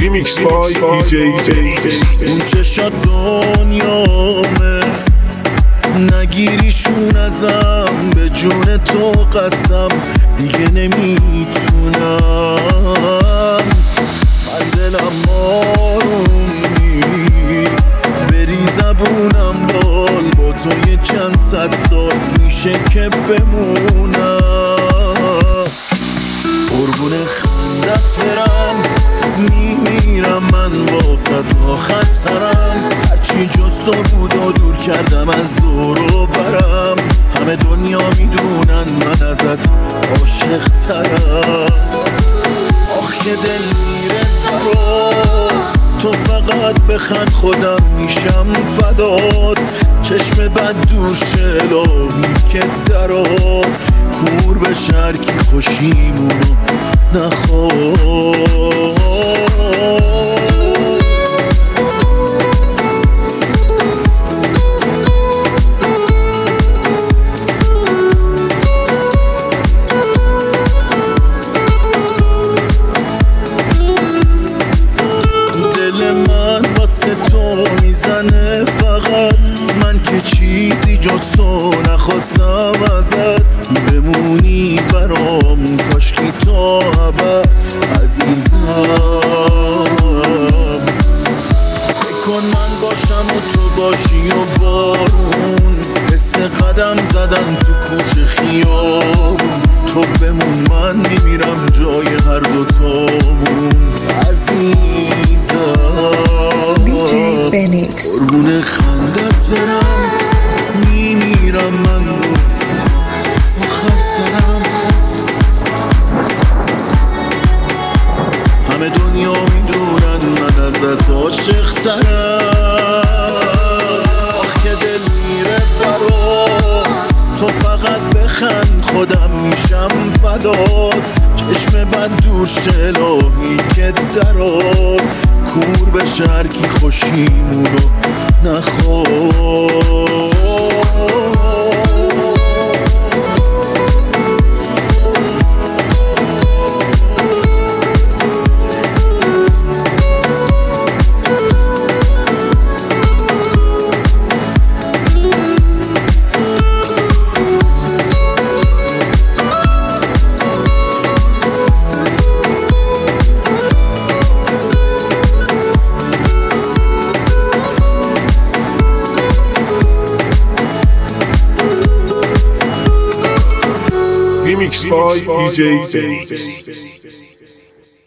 ریمیکس بای دیجی دنیس. اون چشات دنیامه، نگیریشون ازم، به جون تو قسم دیگه نمیتونم. من دلم آروم نیست، بری زبونم بال، با تو یه چند صد سال میشه که بمونم. قربون خندت برم، میمیرم من واسه آخر سرم. هرچی جز تو بود و دور کردم از دور و برم. همه دنیا میدونن من ازت عاشق ترم. آخ که دل میره برات، تو فقط بخند خودم میشم فدات. چشم بد دور الهی که درات، کور به شرکی خوشیمونو نخواد. فقط من که چیزی جز تو نخواستم ازت، بمونی برام کاشکی تا ابد عزیزم. بکن من باشم و تو باشی و بارون، حس قدم زدن تو کوچه خیابون. تو بمون من میمیرم جای هر دوتامون عزیزم. قربون خندت برم، میمیرم من روزی آخر سرم. همه دنیا میدونن من ازت عاشق ترم. آخ که دل میره برات، تو فقط بخند خودم میشم فدات. چشم بد دور الهی که درات، کور به شرکی خوشیمونو نخواد. ریمیکس بای دیجی دنیس.